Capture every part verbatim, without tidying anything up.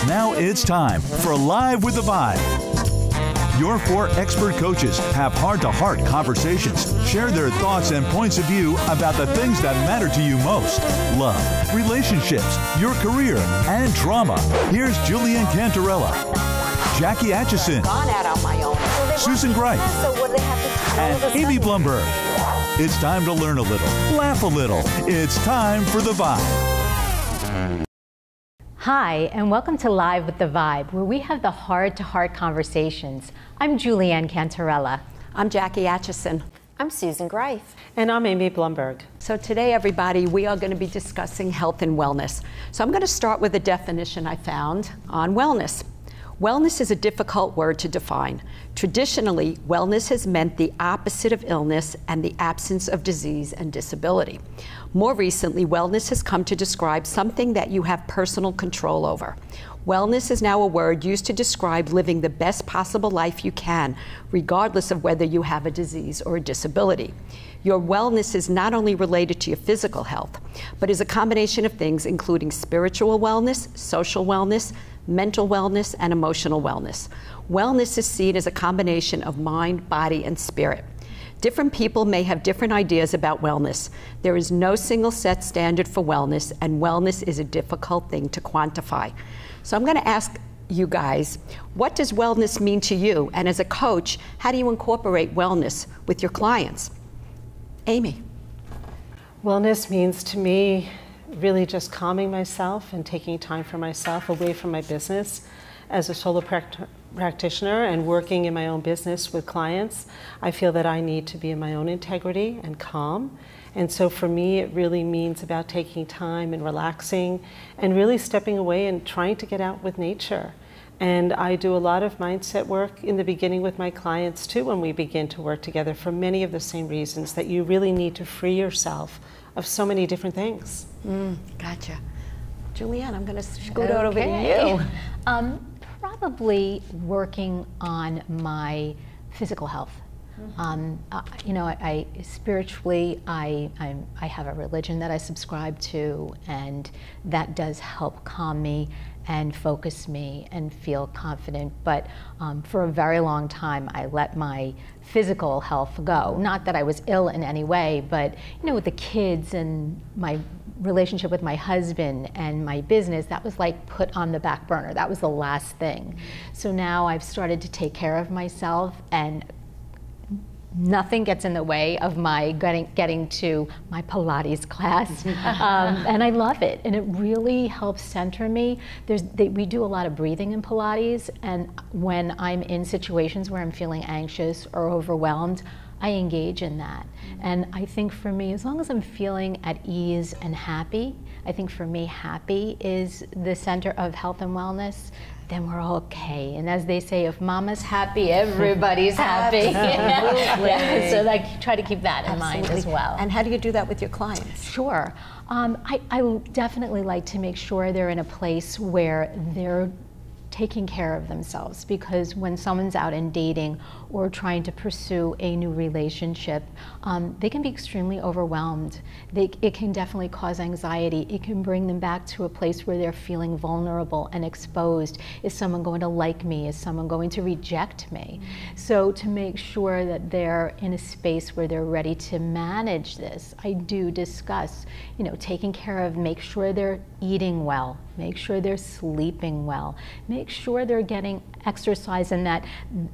Now it's time for Live with the Vibe. Your four expert coaches have heart-to-heart conversations, share their thoughts and points of view about the things that matter to you most: love, relationships, your career, and trauma. Here's Julianne Cantarella, Jackie Atchison, Gone out on my own. Susan Greif, So what do they have to tell and us? Amy Blumberg. It's time to learn a little, laugh a little. It's time for the Vibe. Hi, and welcome to Live with the Vibe, where we have the heart-to-heart conversations. I'm Julianne Cantarella. I'm Jackie Atchison. I'm Susan Greif. And I'm Amy Blumberg. So today, everybody, we are going to be discussing health and wellness. So I'm going to start with a definition I found on wellness. Wellness is a difficult word to define. Traditionally, wellness has meant the opposite of illness and the absence of disease and disability. More recently, wellness has come to describe something that you have personal control over. Wellness is now a word used to describe living the best possible life you can, regardless of whether you have a disease or a disability. Your wellness is not only related to your physical health, but is a combination of things including spiritual wellness, social wellness, mental wellness, and emotional wellness. Wellness is seen as a combination of mind, body, and spirit. Different people may have different ideas about wellness. There is no single set standard for wellness, and wellness is a difficult thing to quantify. So I'm going to ask you guys, what does wellness mean to you? And as a coach, how do you incorporate wellness with your clients? Amy. Wellness means to me really just calming myself and taking time for myself away from my business. As a solo pract- practitioner and working in my own business with clients, I feel that I need to be in my own integrity and calm. And so for me, it really means about taking time and relaxing and really stepping away and trying to get out with nature. And I do a lot of mindset work in the beginning with my clients too when we begin to work together, for many of the same reasons, that you really need to free yourself of so many different things. Mm, gotcha. Julianne, I'm going to scoot out over to Okay. you. Um, probably working on my physical health. Mm-hmm. um, uh, you know, I, I spiritually, I I'm, I have a religion that I subscribe to, and that does help calm me and focus me and feel confident. But um, for a very long time, I let my physical health go. Not that I was ill in any way, but you know, with the kids and my relationship with my husband and my business, that was like put on the back burner. That was the last thing. So now I've started to take care of myself, and nothing gets in the way of my getting, getting to my Pilates class. um, and I love it, and it really helps center me. There's, they, we do a lot of breathing in Pilates, and when I'm in situations where I'm feeling anxious or overwhelmed, I engage in that. And I think for me, as long as I'm feeling at ease and happy, I think for me, happy is the center of health and wellness, then we're okay. And as they say, if mama's happy, everybody's happy. Yeah, so I try to keep that in Absolutely. mind as well. And how do you do that with your clients? Sure. Um, I, I definitely like to make sure they're in a place where they're taking care of themselves, because when someone's out and dating or trying to pursue a new relationship, um, they can be extremely overwhelmed. They, it can definitely cause anxiety. It can bring them back to a place where they're feeling vulnerable and exposed. Is someone going to like me? Is someone going to reject me? Mm-hmm. So to make sure that they're in a space where they're ready to manage this, I do discuss, you know, taking care of, make sure they're eating well, make sure they're sleeping well, make sure they're getting exercise, and that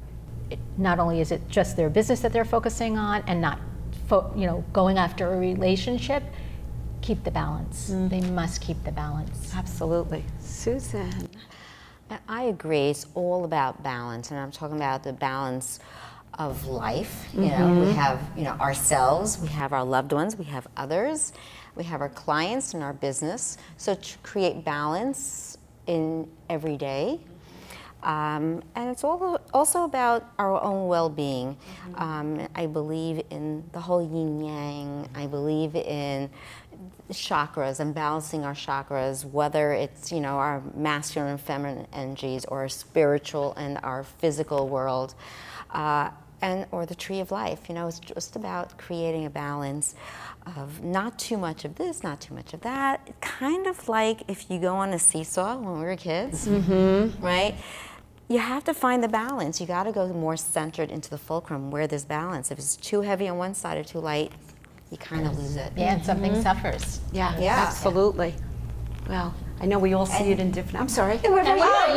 not only is it just their business that they're focusing on and not fo- you know, going after a relationship, keep the balance. Mm. They must keep the balance. Absolutely. Susan. I agree. It's all about balance, and I'm talking about the balance of life. You Mm-hmm. know, we have, you know, ourselves, we have our loved ones, we have others, we have our clients and our business. So to create balance in every day. Um, and it's all also about our own well-being. Mm-hmm. um, I believe in the whole yin-yang. I believe in chakras and balancing our chakras, whether it's, you know, our masculine and feminine energies, or our spiritual and our physical world. Uh, and or the tree of life. You know, it's just about creating a balance of not too much of this, not too much of that. Kind of like if you go on a seesaw when we were kids, mm-hmm. right? You have to find the balance. You got to go more centered into the fulcrum where there's balance. If it's too heavy on one side or too light, you kind of lose it. Yeah, and something mm-hmm. suffers. Yeah, yeah, absolutely. Well, I know we all see it in different. I'm sorry. Oh, yeah,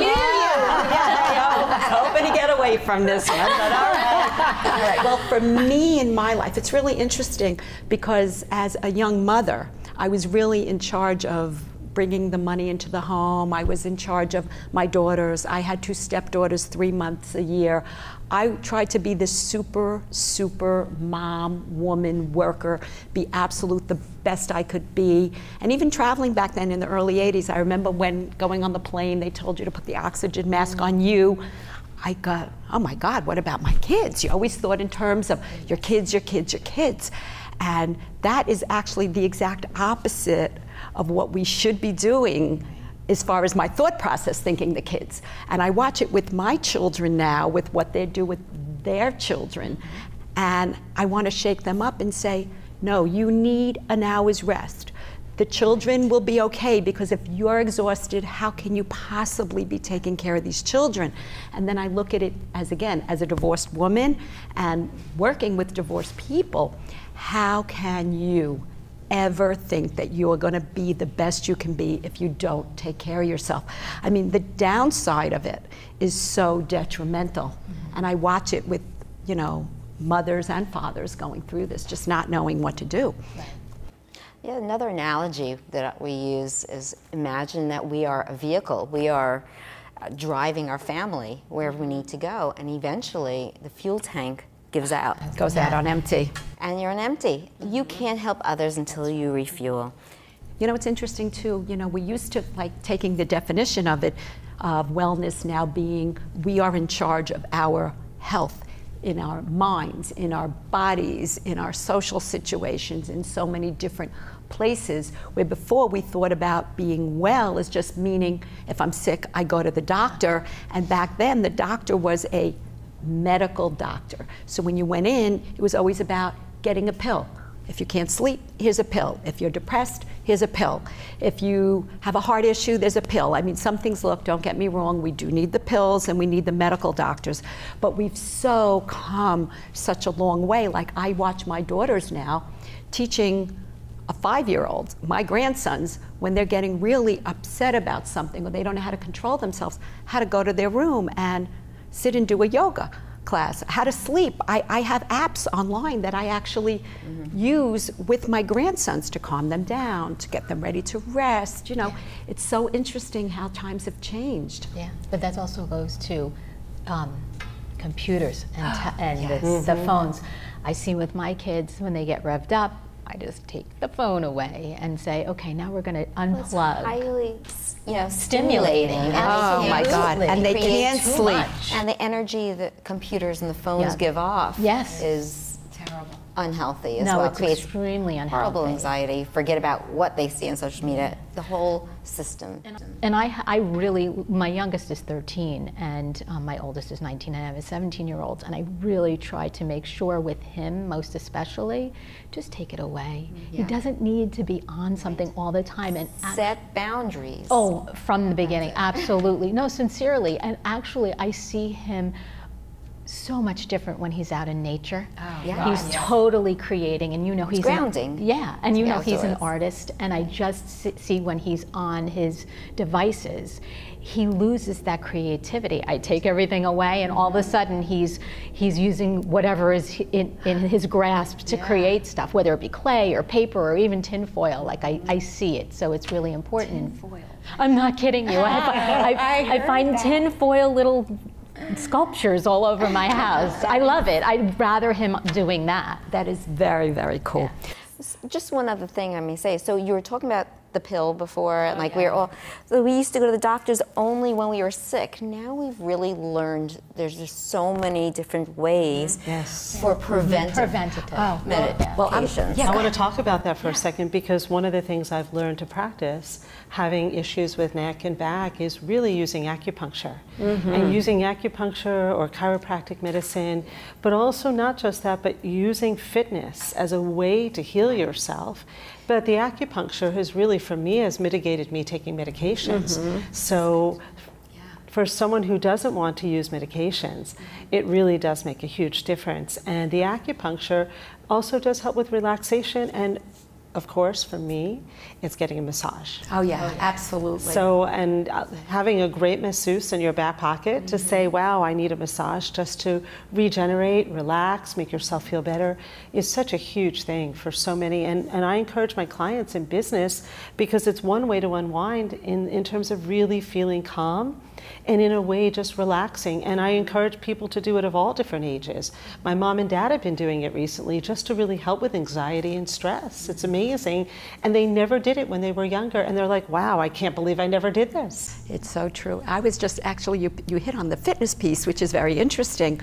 yeah, yeah. I was hoping to get away from this one, but all right. All right. Well, for me in my life, it's really interesting because as a young mother, I was really in charge of bringing the money into the home. I was in charge of my daughters. I had two stepdaughters three months a year. I tried to be this super, super mom, woman, worker, be absolute the best I could be. And even traveling back then in the early eighties, I remember when going on the plane, they told you to put the oxygen mask on you. I got, oh my God, what about my kids? You always thought in terms of your kids, your kids, your kids. And that is actually the exact opposite of what we should be doing as far as my thought process, thinking the kids. And I watch it with my children now, with what they do with their children. And I want to shake them up and say, no, you need an hour's rest. The children will be okay, because if you're exhausted, how can you possibly be taking care of these children? And then I look at it as, again, as a divorced woman and working with divorced people, how can you ever think that you're going to be the best you can be if you don't take care of yourself? I mean, the downside of it is so detrimental. Mm-hmm. And I watch it with, you know, mothers and fathers going through this, just not knowing what to do. Right. Yeah, another analogy that we use is imagine that we are a vehicle. We are uh, driving our family wherever we need to go, and eventually the fuel tank gives out. It goes out on empty. And you're on empty. You can't help others until you refuel. You know, it's interesting too, you know, we used to like taking the definition of it, of wellness now being we are in charge of our health, in our minds, in our bodies, in our social situations, in so many different places, where before we thought about being well as just meaning if I'm sick, I go to the doctor. And back then the doctor was a medical doctor. So when you went in, it was always about getting a pill. If you can't sleep, here's a pill. If you're depressed, here's a pill. If you have a heart issue, there's a pill. I mean, some things, look, don't get me wrong, we do need the pills and we need the medical doctors, but we've so come such a long way. Like I watch my daughters now teaching a five-year-old, my grandsons, when they're getting really upset about something or they don't know how to control themselves, how to go to their room and sit and do a yoga class, how to sleep. I, I have apps online that I actually mm-hmm. use with my grandsons to calm them down, to get them ready to rest. You know, yeah. It's so interesting how times have changed. Yeah, but that also goes to um, computers and, t- and yes. the, mm-hmm. the phones. I see with my kids, when they get revved up, I just take the phone away and say, okay, now we're going to unplug. Well, it's highly, you know, stimulating. stimulating. Oh my God! And they can't sleep. Much. And the energy that computers and the phones yeah. give off yes. is terrible, unhealthy as no, well. It's it creates extremely unhealthy. Horrible anxiety. Forget about what they see on social media. The whole system. And I, I really, my youngest is thirteen, and um, my oldest is nineteen, and I have a seventeen-year-old, and I really try to make sure with him, most especially, just take it away. Yeah. He doesn't need to be on something all the time. And set boundaries. Oh, from the beginning, absolutely. No, sincerely. And actually, I see him so much different when he's out in nature. Oh, yeah. He's yeah. totally creating, and you know he's it's grounding. An, yeah, and it's you know outdoors. He's an artist, and I just see when he's on his devices, he loses that creativity. I take everything away, and all of a sudden he's he's using whatever is in, in his grasp to yeah. create stuff, whether it be clay or paper or even tinfoil. Like I, I see it, so it's really important. Tinfoil. I'm not kidding you. I, I, I, I find tinfoil little sculptures all over my house. I love it. I'd rather him doing that. That is very, very cool. Yeah. Just one other thing I may say. So you were talking about the pill before, and like we were all, so we used to go to the doctors only when we were sick. Now we've really learned there's just so many different ways Yes. for preventive, Preventative. oh, medications. Well, I'm- yeah, I want to talk about that for a second, because one of the things I've learned to practice, having issues with neck and back, is really using acupuncture. Mm-hmm. And using acupuncture or chiropractic medicine, but also not just that, but using fitness as a way to heal yourself. But the acupuncture has really, for me, has mitigated me taking medications. Mm-hmm. So for someone who doesn't want to use medications, it really does make a huge difference. And the acupuncture also does help with relaxation, and of course, for me, it's getting a massage. Oh yeah, absolutely. So, and uh, having a great masseuse in your back pocket Mm-hmm. to say, wow, I need a massage just to regenerate, relax, make yourself feel better, is such a huge thing for so many. And, and I encourage my clients in business, because it's one way to unwind in, in terms of really feeling calm, and in a way just relaxing. And I encourage people to do it of all different ages. My mom and dad have been doing it recently just to really help with anxiety and stress. It's amazing. And they never did it when they were younger. And they're like, wow, I can't believe I never did this. It's so true. I was just, actually, you, you hit on the fitness piece, which is very interesting.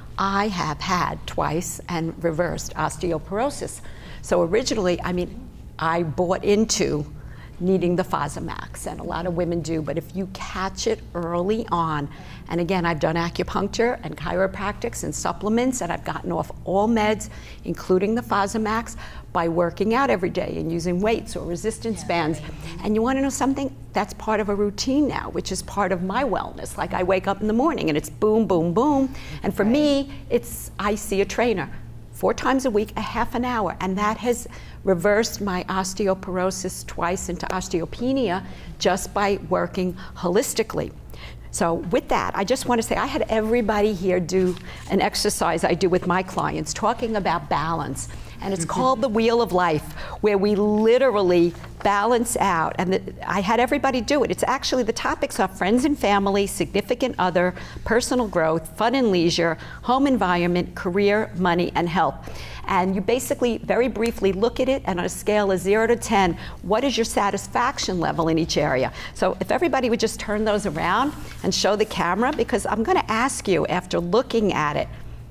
I have had twice and reversed osteoporosis. So originally, I mean, I bought into needing the Fosamax, and a lot of women do, but if you catch it early on, and again, I've done acupuncture and chiropractics and supplements, and I've gotten off all meds, including the Fosamax, by working out every day and using weights or resistance yeah, bands. Right. And you want to know something? That's part of a routine now, which is part of my wellness. Like I wake up in the morning and it's boom, boom, boom. And for right. me, it's I see a trainer four times a week, a half an hour, and that has reversed my osteoporosis twice into osteopenia just by working holistically. So with that, I just want to say I had everybody here do an exercise I do with my clients talking about balance. And it's called the Wheel of Life, where we literally balance out. And the, I had everybody do it. It's actually, the topics are friends and family, significant other, personal growth, fun and leisure, home environment, career, money, and health. And you basically, very briefly, look at it, and on a scale of zero to ten, what is your satisfaction level in each area? So if everybody would just turn those around and show the camera, because I'm going to ask you, after looking at it,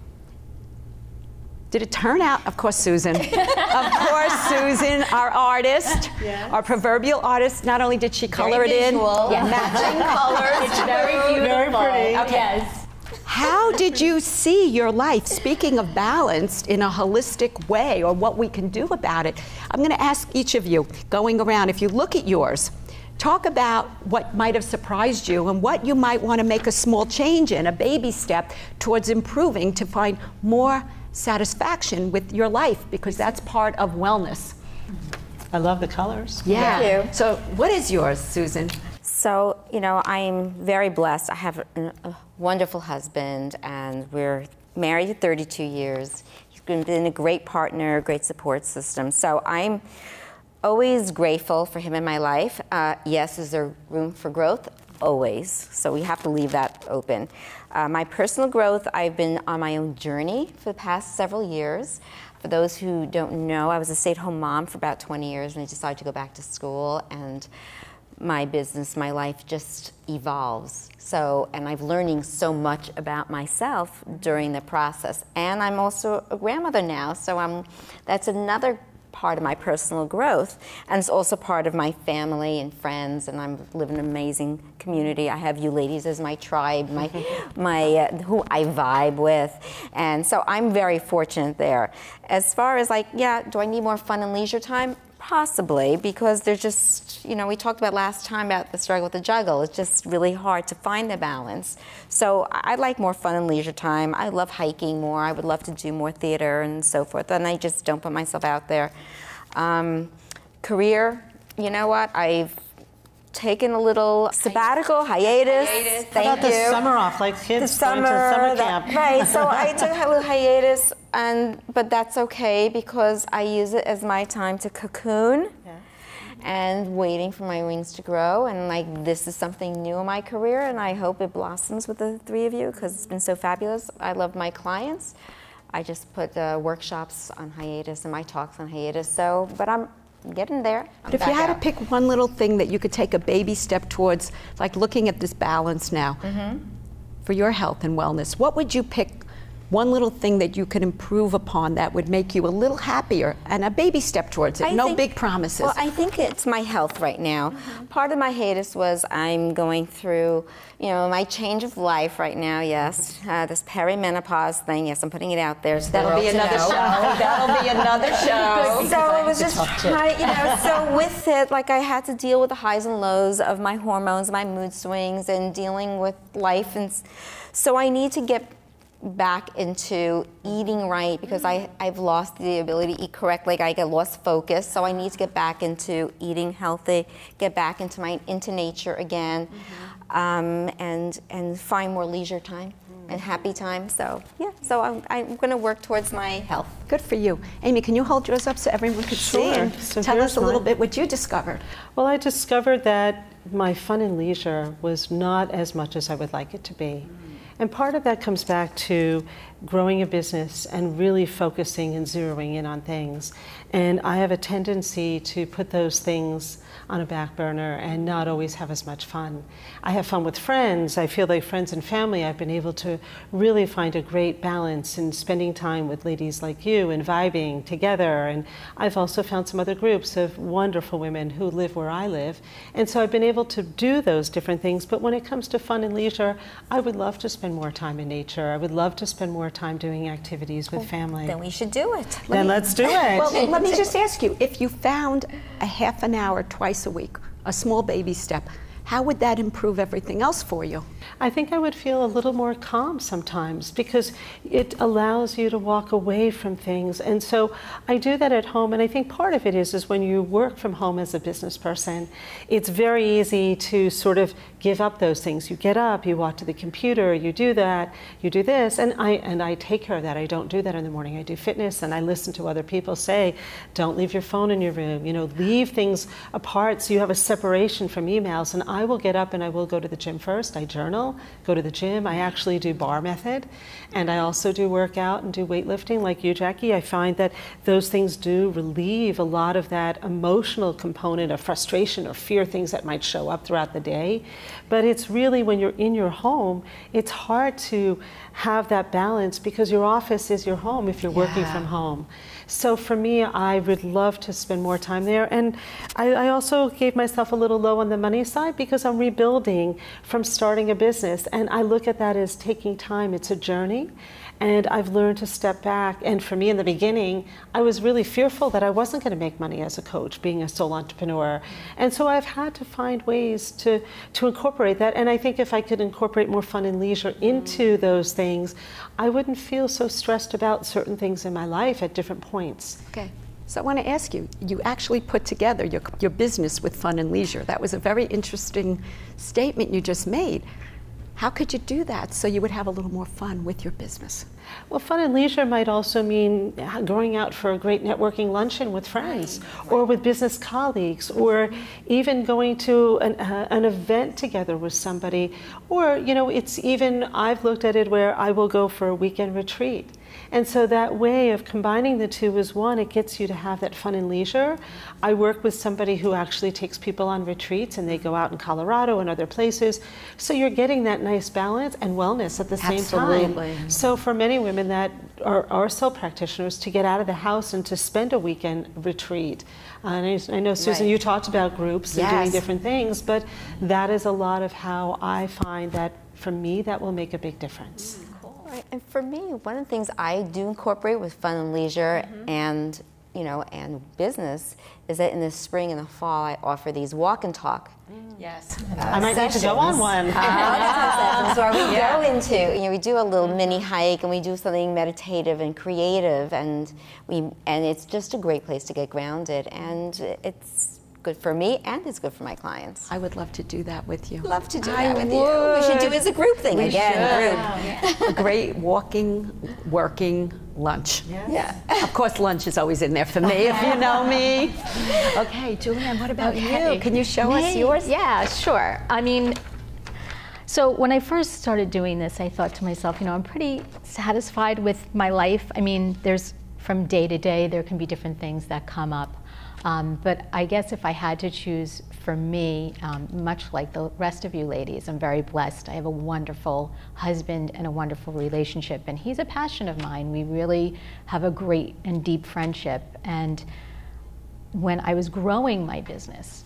did it turn out? Of course, Susan. Of course, Susan, our artist, yes. our proverbial artist. Not only did she color very it visual. in, yes. matching colors. It's very beautiful. Very pretty. Okay. Yes. How did you see your life, speaking of balanced, in a holistic way, or what we can do about it? I'm going to ask each of you, going around, if you look at yours, talk about what might have surprised you and what you might want to make a small change in, a baby step towards improving to find more satisfaction with your life, because that's part of wellness. I love the colors. Yeah. Thank you. So what is yours, Susan? So, you know, I'm very blessed. I have a, a wonderful husband, and we're married thirty-two years. He's been a great partner, a great support system. So I'm always grateful for him in my life. Uh, yes, is there room for growth? Always. So we have to leave that open. Uh, my personal growth, I've been on my own journey for the past several years. For those who don't know, I was a stay-at-home mom for about twenty years, and I decided to go back to school, and my business, my life just evolves. So, and I'm learning so much about myself during the process. And I'm also a grandmother now, so I'm, that's another part of my personal growth, and it's also part of my family and friends, and I live in an amazing community. I have you ladies as my tribe, my, my uh, who I vibe with, and so I'm very fortunate there. As far as like, yeah, do I need more fun and leisure time? Possibly, because there's just, you know, we talked about last time about the struggle with the juggle. It's just really hard to find the balance. So I like more fun and leisure time. I love hiking more. I would love to do more theater and so forth, and I just don't put myself out there. Um, career, you know what? I've taken a little sabbatical, hiatus. hiatus. Thank How about you. the summer off, like kids the summer, going to summer that, camp. right, so I took a little hiatus, and but that's okay, because I use it as my time to cocoon Yeah. and waiting for my wings to grow, and like this is something new in my career, and I hope it blossoms with the three of you, because it's been so fabulous. I love my clients. I just put uh, workshops on hiatus and my talks on hiatus, so, but I'm getting there. I'm But if you back had out. to pick one little thing that you could take a baby step towards, like looking at this balance now, Mm-hmm. for your health and wellness, what would you pick? One little thing that you could improve upon that would make you a little happier, and a baby step towards it. I No think- big promises. Well, I think it's my health right now. Mm-hmm. Part of my hiatus was I'm going through, you know, my change of life right now, yes. Uh, this perimenopause thing, yes, I'm putting it out there. So the That'll world be to another know. show. That'll be another show. So it was just trying, you know, so with it, like I had to deal with the highs and lows of my hormones, my mood swings, and dealing with life. And s- so I need to get back into eating right because I, I've lost the ability to eat correctly. I get lost focus, so I need to get back into eating healthy, get back into my into nature again, um, and and find more leisure time and happy time. So yeah, so I'm, I'm going to work towards my health. Good for you. Amy, can you hold yours up so everyone could see? Sure. And So tell here's us a little mine. bit what you discovered. Well, I discovered that my fun and leisure was not as much as I would like it to be. And part of that comes back to growing a business and really focusing and zeroing in on things. And I have a tendency to put those things on a back burner and not always have as much fun. I have fun with friends. I feel like friends and family, I've been able to really find a great balance in spending time with ladies like you and vibing together. And I've also found some other groups of wonderful women who live where I live. And so I've been able to do those different things. But when it comes to fun and leisure, I would love to spend more time in nature. I would love to spend more time doing activities with family. Then we should do it. Then let's do it. Well, let me just ask you, if you found a half an hour twice a week, a small baby step, how would that improve everything else for you? I think I would feel a little more calm sometimes because it allows you to walk away from things. And so I do that at home. And I think part of it is, is when you work from home as a business person, it's very easy to sort of give up those things. You get up, you walk to the computer, you do that, you do this. And I, and I take care of that. I don't do that in the morning. I do fitness and I listen to other people say, don't leave your phone in your room, you know, leave things apart so you have a separation from emails. And I will get up and I will go to the gym first. I journal, go to the gym. I actually do bar method. And I also do workout and do weightlifting like you, Jackie. I find that those things do relieve a lot of that emotional component of frustration or fear, things that might show up throughout the day. But it's really when you're in your home, it's hard to have that balance because your office is your home if you're working Yeah. from home. So for me, I would love to spend more time there. And I, I also gave myself a little low on the money side because I'm rebuilding from starting a business. And I look at that as taking time. It's a journey. And I've learned to step back. And for me in the beginning, I was really fearful that I wasn't going to make money as a coach, being a sole entrepreneur. And so I've had to find ways to, to incorporate that. And I think if I could incorporate more fun and leisure into those things, I wouldn't feel so stressed about certain things in my life at different points. Okay. So I want to ask you, you actually put together your, your business with fun and leisure. That was a very interesting statement you just made. How could you do that so you would have a little more fun with your business? Well, fun and leisure might also mean going out for a great networking luncheon with friends, right, or with business colleagues, or even going to an, uh, an event together with somebody. Or, you know, it's even, I've looked at it where I will go for a weekend retreat. And so that way of combining the two is one, it gets you to have that fun and leisure. I work with somebody who actually takes people on retreats and they go out in Colorado and other places. So you're getting that nice balance and wellness at the same Absolutely. time. So for many women that are, are sole practitioners, to get out of the house and to spend a weekend retreat. Uh, and I, I know, Susan, Right. you talked about groups and doing Yes. different things, but that is a lot of how I find that for me, that will make a big difference. Right. And for me, one of the things I do incorporate with fun and leisure mm-hmm. and you know and business is that in the spring and the fall I offer these walk and talk. Yes. Uh, I might need to go on one. Uh, so we yeah. go into, you know, we do a little mini hike and we do something meditative and creative, and we and it's just a great place to get grounded, and it's good for me and it's good for my clients. I would love to do that with you. Love to do I that with would. you. We should do it as a group thing We again. should. Group. A great walking, working lunch. Yes. Yeah. Of course, lunch is always in there for me, if you know me. Okay, Julianne, what about Okay. you? Can you show us Me? yours? Yeah, sure. I mean, so when I first started doing this, I thought to myself, you know, I'm pretty satisfied with my life. I mean, there's from day to day, there can be different things that come up. Um, but I guess if I had to choose for me, um, much like the rest of you ladies, I'm very blessed. I have a wonderful husband and a wonderful relationship, and he's a passion of mine. We really have a great and deep friendship. And when I was growing my business,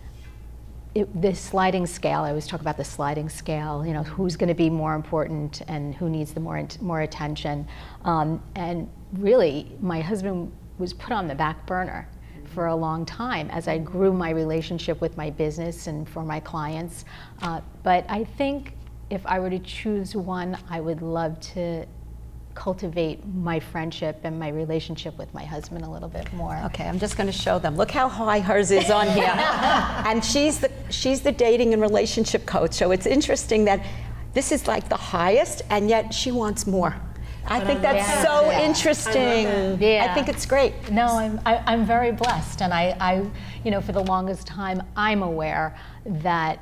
It, this sliding scale, I always talk about the sliding scale, you know, who's going to be more important and who needs the more, more attention. Um, and really, my husband was put on the back burner for a long time as I grew my relationship with my business and for my clients. Uh, but I think if I were to choose one, I would love to cultivate my friendship and my relationship with my husband a little bit more. Okay, I'm just going to show them. Look how high hers is on here. And she's the she's the dating and relationship coach. So it's interesting that this is like the highest, and yet she wants more. I think that's Yeah. so Yeah. interesting. I, yeah. I think it's great. No, I'm I, I'm very blessed, and I, I, you know, for the longest time, I'm aware that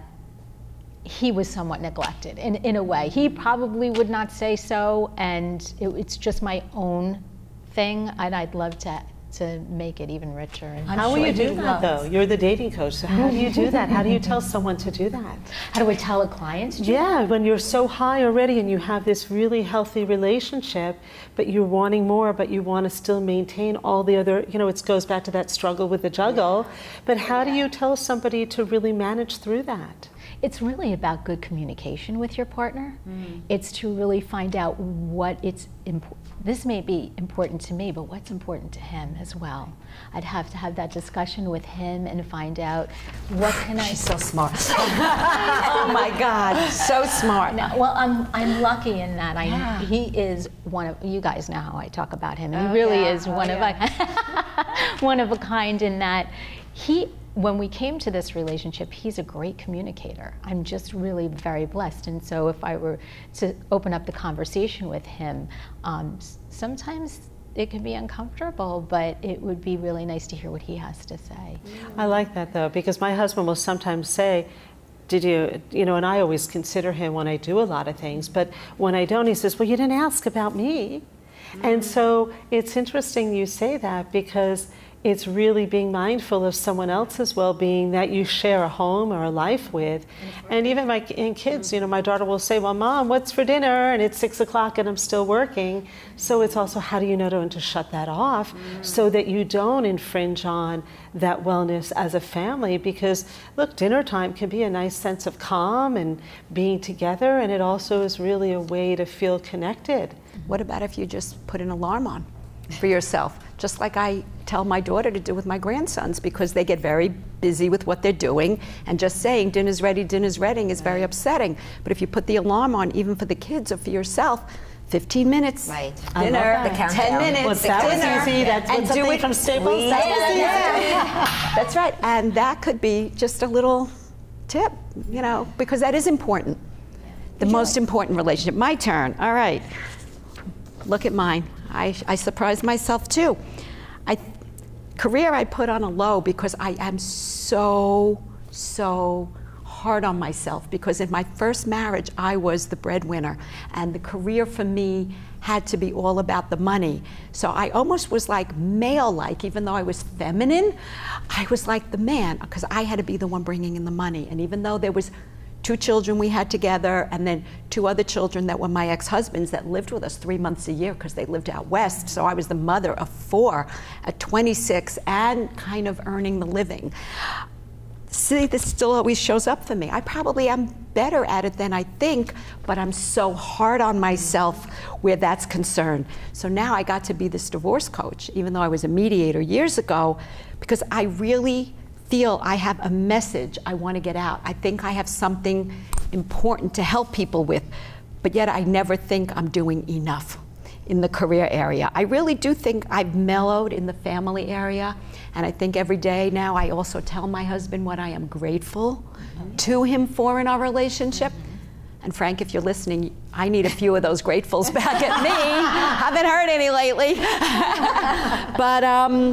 he was somewhat neglected in, in a way. He probably would not say so, and it, it's just my own thing, and I'd love to to make it even richer. And How will you do that, though? You're the dating coach, so how do you do that? How do you tell someone to do that? How do I tell a client to do Yeah, when you're so high already and you have this really healthy relationship, but you're wanting more, but you want to still maintain all the other, you know, it goes back to that struggle with the juggle. But how do you tell somebody to really manage through that? It's really about good communication with your partner. Mm. It's to really find out what it's important. This may be important to me, but what's important to him as well. I'd have to have that discussion with him and find out what can I. She's so smart. Oh my God, so smart. No, well, I'm I'm lucky in that I Yeah. he is one of you guys know how I talk about him. He Oh, really yeah. is one Oh, of yeah. a one of a kind in that he. When we came to this relationship, he's a great communicator. I'm just really very blessed. And so if I were to open up the conversation with him, um, sometimes it can be uncomfortable, but it would be really nice to hear what he has to say. I like that, though, because my husband will sometimes say, did you, you know, and I always consider him when I do a lot of things, but when I don't, he says, well, you didn't ask about me. Mm-hmm. And so it's interesting you say that, because it's really being mindful of someone else's well-being that you share a home or a life with. And even my in kids, you know, my daughter will say, well, Mom, what's for dinner? And it's six o'clock and I'm still working. So it's also, how do you know to, to shut that off mm. so that you don't infringe on that wellness as a family? Because look, dinner time can be a nice sense of calm and being together, and it also is really a way to feel connected. What about if you just put an alarm on for yourself? Just like I tell my daughter to do with my grandsons, because they get very busy with what they're doing, and just saying dinner's ready, dinner's ready is very upsetting. But if you put the alarm on, even for the kids or for yourself, fifteen minutes, Right. dinner, The countdown. ten minutes, Well, that was dinner, easy. That's and what's do something it from Staples. That That was was easy. That's right, and that could be just a little tip, you know, because that is important. The most important relationship. My turn. All right. Look at mine. I, I surprised myself too. I, career I put on a low because I am so, so hard on myself, because in my first marriage I was the breadwinner, and the career for me had to be all about the money. So I almost was like male-like, even though I was feminine, I was like the man, because I had to be the one bringing in the money. And even though there was two children we had together, and then two other children that were my ex-husband's that lived with us three months a year because they lived out west. So I was the mother of four at twenty-six and kind of earning the living. See, this still always shows up for me. I probably am better at it than I think, but I'm so hard on myself where that's concerned. So now I got to be this divorce coach, even though I was a mediator years ago, because I really feel I have a message I want to get out. I think I have something important to help people with, but yet I never think I'm doing enough in the career area. I really do think I've mellowed in the family area, and I think every day now I also tell my husband what I am grateful mm-hmm. to him for in our relationship. Mm-hmm. And Frank, if you're listening, I need a few of those gratefuls back at me. Haven't heard any lately. But um,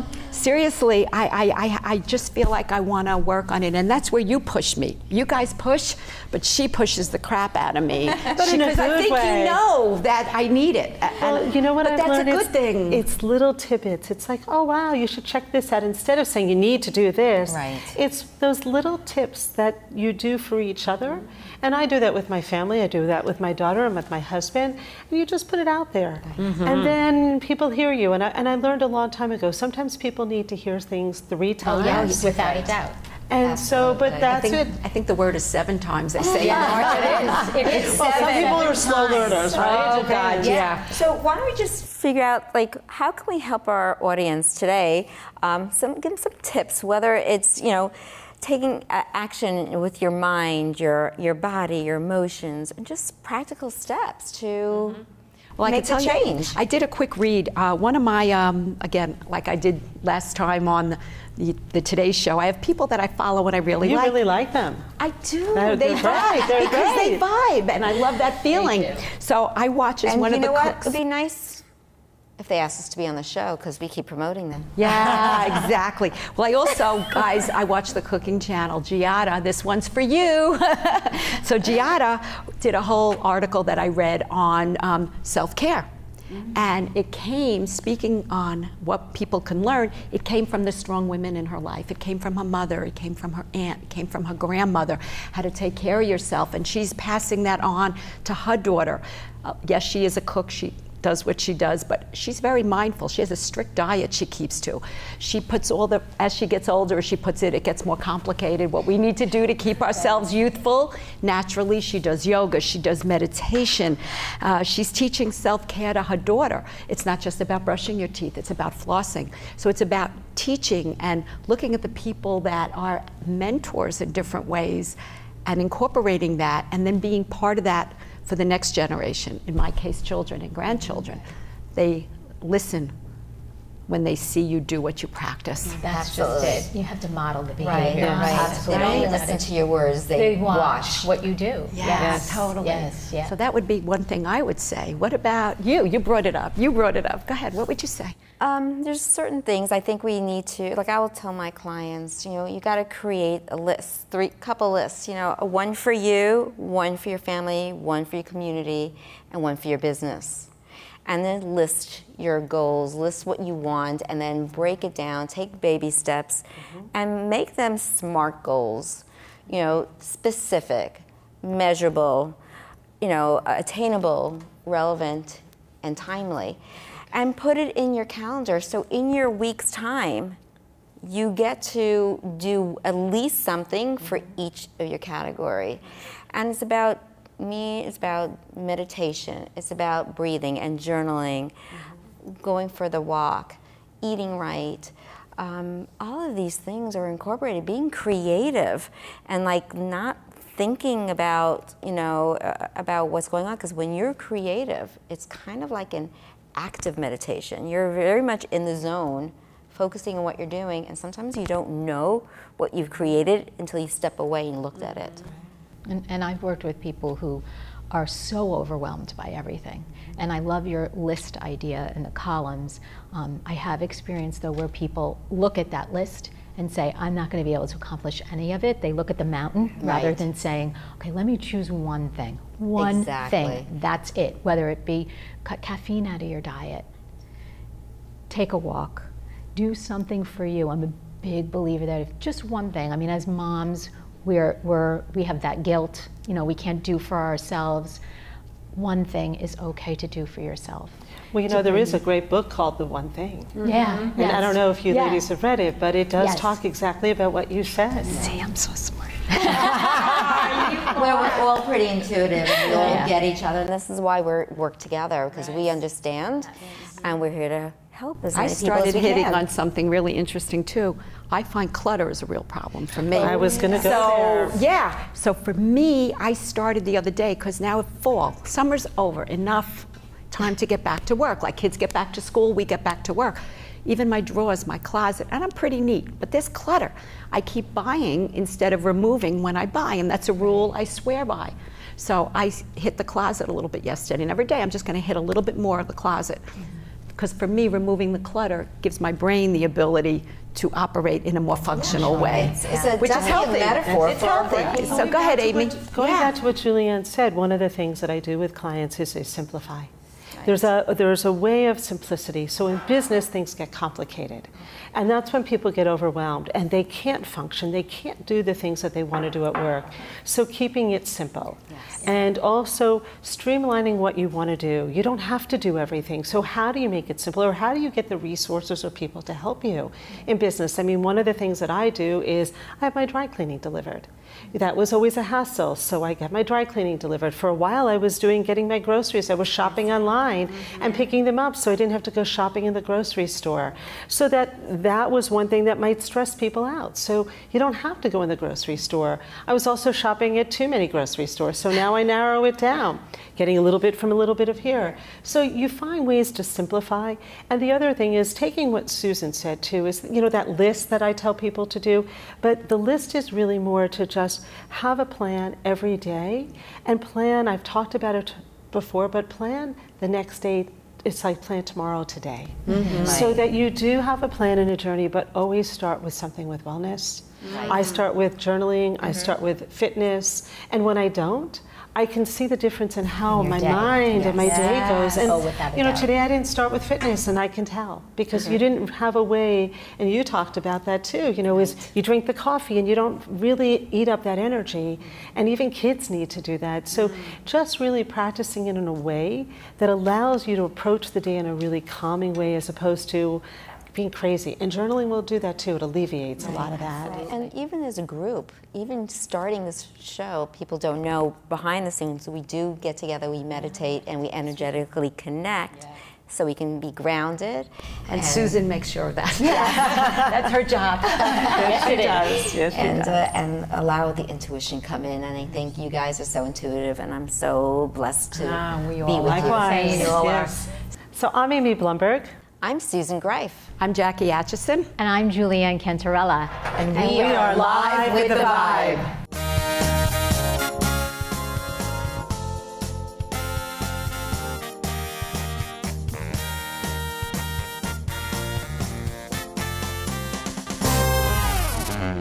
seriously, I, I, I, I just feel like I want to work on it, and that's where you push me. You guys push, but she pushes the crap out of me. But in a Because I good think way. you know that I need it. Well, And- you know what but I've that's learned? a good it's, thing. It's little tidbits. It's like, oh wow, you should check this out. Instead of saying you need to do this, Right. it's those little tips that you do for each other. And I do that with my family. I do that with my daughter and with my husband. And you just put it out there, Mm-hmm. and then people hear you. And I, and I learned a long time ago. Sometimes people need to hear things three times. Yeah, without a doubt. And so, but I that's think, it. I think the word is seven times. They say Yeah, it is. It is Well, some seven. people are slow learners, right? Oh, God, yeah. So why don't we just figure out, like, how can we help our audience today? Um, some give them some tips, whether it's, you know, taking uh, action with your mind, your your body, your emotions, and just practical steps to Well, I make can the tell change. you, I did a quick read. Uh, one of my, um, again, like I did last time on the, the, the Today Show, I have people that I follow and I really You like. really like them. I do. They're- they they're vibe great. They're because they great. vibe, and I love that feeling. So I watch as And one you of know the what? cooks. It'd be nice if they asked us to be on the show because we keep promoting them. Yeah, exactly. Well, I also, guys, I watch the cooking channel, Giada. This one's for you. So Giada did a whole article that I read on um, self-care. And it came, speaking on what people can learn, it came from the strong women in her life. It came from her mother, it came from her aunt, it came from her grandmother, how to take care of yourself. And she's passing that on to her daughter. Uh, yes, she is a cook. She does what she does, but she's very mindful. She has a strict diet she keeps to. She puts all the, as she gets older, she puts it, it gets more complicated. What we need to do to keep ourselves youthful, naturally, she does yoga, she does meditation. Uh, she's teaching self-care to her daughter. It's not just about brushing your teeth, it's about flossing. So it's about teaching and looking at the people that are mentors in different ways and incorporating that and then being part of that for the next generation, in my case, children and grandchildren. They listen when they see you do what you practice. That's Absolutely. just it. You have to model the Right, behavior. right. Absolutely. They don't You listen gotta- to your words, they, They watch what you do. Yes, totally. Yes, yeah. So that would be one thing I would say. What about you? You brought it up. You brought it up. Go ahead. What would you say? Um, there's certain things I think we need to, like I will tell my clients, you know, you got to create a list, three couple lists, you know, a one for you, one for your family, one for your community, and one for your business. And then list your goals, list what you want, and then break it down, take baby steps, mm-hmm. and make them SMART goals, you know, specific, measurable, you know, attainable, relevant, and timely. And put it in your calendar. So in your week's time, you get to do at least something for each of your category. And it's about me, it's about meditation, it's about breathing and journaling, mm-hmm. going for the walk, eating right. Um, all of these things are incorporated, being creative and like not thinking about, you know, uh, about what's going on. Because when you're creative, it's kind of like an active meditation. You're very much in the zone, focusing on what you're doing, and sometimes you don't know what you've created until you step away and looked at it. And, and I've worked with people who are so overwhelmed by everything. And I love your list idea in the columns. Um, I have experience though where people look at that list and say, I'm not going to be able to accomplish any of it. They look at the mountain rather Right. than saying, okay, let me choose one thing. One Exactly. thing, that's it. Whether it be cut caffeine out of your diet, take a walk, do something for you. I'm a big believer that if just one thing, I mean, as moms, we're, we're, we have that guilt, you know, we can't do for ourselves. One thing is okay to do for yourself. Well, you know, there is a great book called The One Thing. Yeah. And I don't know if you Yeah. ladies have read it, but it does Yes. talk exactly about what you said. See, I'm so smart. Well, we're all pretty intuitive, and we all Yeah. get each other. And this is why we work together, because we understand, and we're here to help as I many people started as we hitting can. on something really interesting too. I find clutter is a real problem for me. I was gonna go so, there. Yeah. So for me, I started the other day because now it's fall. Summer's over. Enough time to get back to work. Like kids get back to school, we get back to work. Even my drawers, my closet, and I'm pretty neat, but there's clutter. I keep buying instead of removing when I buy, and that's a rule I swear by. So I s- hit the closet a little bit yesterday, and every day I'm just gonna hit a little bit more of the closet. because for me, removing the clutter gives my brain the ability to operate in a more functional way, It's, it's a, which is definitely healthy. a metaphor It's for our healthy. brain. So go ahead, Amy. Going Yeah. back to what Julianne said, one of the things that I do with clients is they simplify. There's a, there's a way of simplicity. So in business, things get complicated. And that's when people get overwhelmed and they can't function. They can't do the things that they want to do at work. So keeping it simple. Yes. And also streamlining what you want to do. You don't have to do everything. So how do you make it simple? Or how do you get the resources or people to help you in business? I mean, one of the things that I do is I have my dry cleaning delivered. That was always a hassle, so I get my dry cleaning delivered. For a while I was doing getting my groceries. I was shopping online mm-hmm. and picking them up so I didn't have to go shopping in the grocery store. So that that was one thing that might stress people out. So you don't have to go in the grocery store. I was also shopping at too many grocery stores, so now I narrow it down, getting a little bit from a little bit of here. So you find ways to simplify. And the other thing is taking what Susan said too, is, you know, that list that I tell people to do, but the list is really more to just have a plan every day and plan, I've talked about it before, but plan the next day. It's like plan tomorrow today. Mm-hmm. So right. that you do have a plan and a journey, but always start with something with wellness. Right. I start with journaling, mm-hmm. I start with fitness, and when I don't, I can see the difference in how my day. mind yes. and my yes. day goes. And oh, you know, today I didn't start with fitness, and I can tell because mm-hmm. you didn't have a way, and you talked about that too. You know, right. is you drink the coffee and you don't really eat up that energy, and even kids need to do that. So mm-hmm. just really practicing it in a way that allows you to approach the day in a really calming way, as opposed to being crazy. And journaling will do that too. It alleviates right. a lot of that. Right. And even as a group, even starting this show, people don't know behind the scenes, we do get together, we meditate, and we energetically connect. Yeah. So we can be grounded. And, and Susan makes sure of that. Yeah. That's her job. Yes, she does. Yes, she and, does. Uh, and allow the intuition come in. And I think you guys are so intuitive, and I'm so blessed to ah, we be all with likewise. you. You all yes. are. So I'm Amy Blumberg. I'm Susan Greif. I'm Jackie Atchison. And I'm Julianne Cantarella. And we, and we are, are Live with the Vibe.